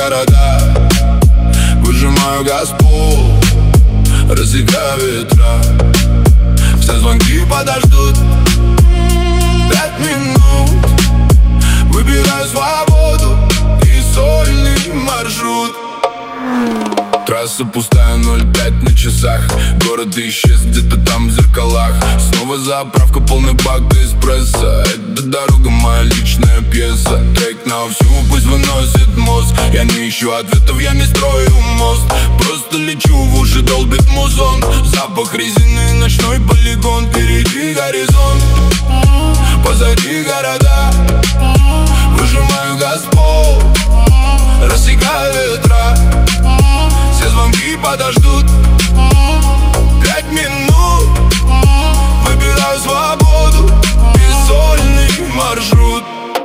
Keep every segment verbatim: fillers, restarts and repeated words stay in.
города, выжимаю газ пол, рассекаю ветра. Все звонки подождут пять минут. Выбираю свободу и сольный маршрут. Трасса пустая, ноль пять на часах. Город исчез где-то там в зеркалах. Снова заправка, полный бак эспрессо. Эта дорога моя личная пьеса. Трек на всю, пусть выносит мозг. Я не ищу ответов, я не строю мост. Просто лечу, в уши долбит музон. Запах резины, ночной полигон. Впереди горизонт, позади города, выжимаю газ в пол, рассекаю ветра. Все звонки подождут пять минут. Выбираю свободу и сольный маршрут.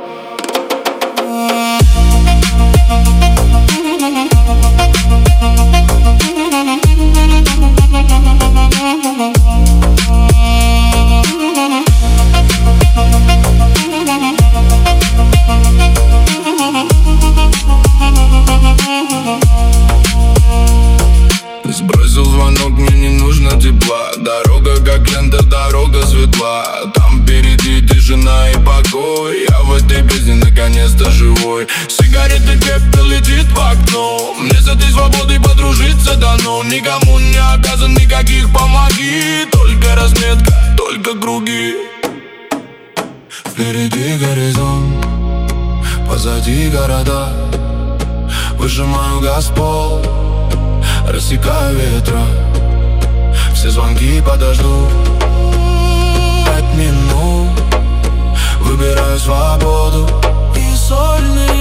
Сбросил звонок, мне не нужно тепла. Дорога как лента, дорога светла. Там впереди тишина и покой. Я в этой песне наконец-то живой. Сигареты, пепел летит в окно. Мне с этой свободой подружиться дано. Никому не обязан никаких помоги. Только разметка, только круги. Впереди горизонт, позади города, выжимаю газ в пол, рассекаю ветра. Все звонки подождут пять минут. Выбираю свободу и сольный